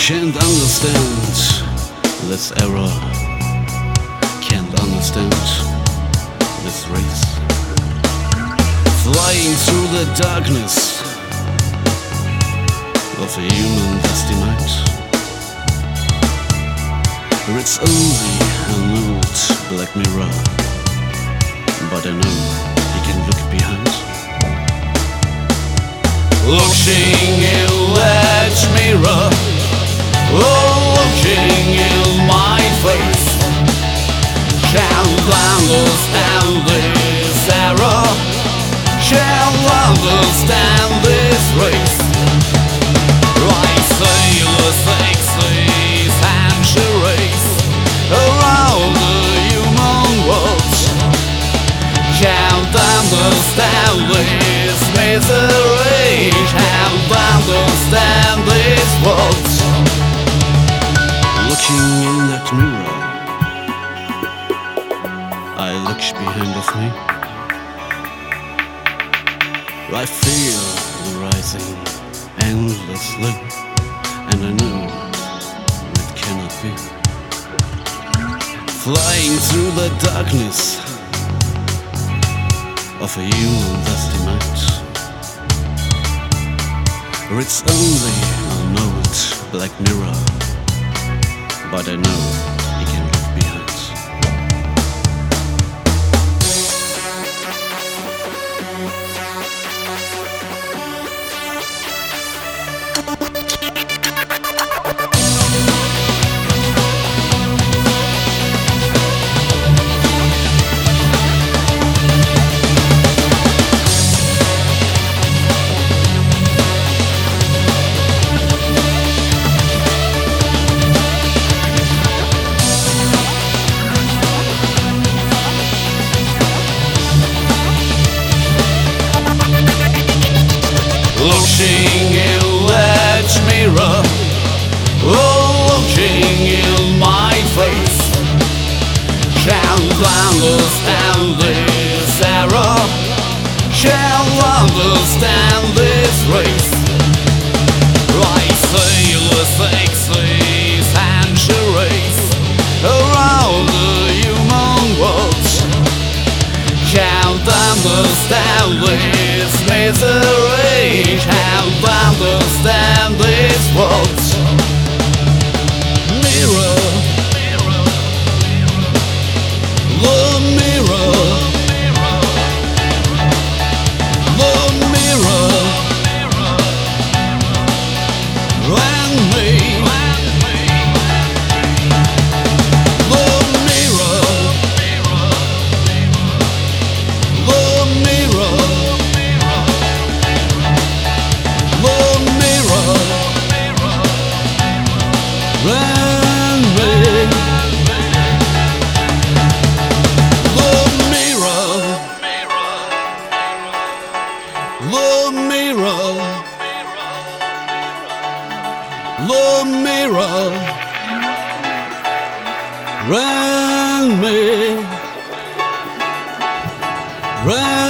Can't understand this error. Can't understand this race. Flying through the darkness of a human dusty night. It's only an old black mirror, but I know he can look behind. Looking in that mirror, oh, looking in my face. Can't understand this error. Can't understand this race. Like sailors, sexy centuries around the human world. Can't understand this misery. Can't understand this world. Looking in that mirror, I look behind of me. I feel the rising endlessly, and I know it cannot be. Flying through the darkness of a human dusty night. It's only an old black mirror, but I know he can look behind. Looking in that mirror, oh, looking in my face. Can't understand this error. Can't understand this race. Like sailors, sexy centuries around the human world. Can't understand this misery. Can't understand this world. Mirror, the mirror, the mirror, and me. The mirror, the mirror, the mirror, and me. The mirror, the mirror, the mirror, and me.